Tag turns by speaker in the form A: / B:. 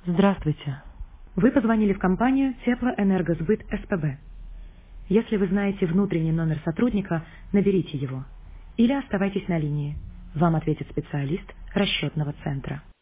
A: Здравствуйте. Вы позвонили в компанию Теплоэнергосбыт СПБ. Если вы знаете внутренний номер сотрудника, наберите его. Или оставайтесь на линии. Вам ответит специалист расчетного центра.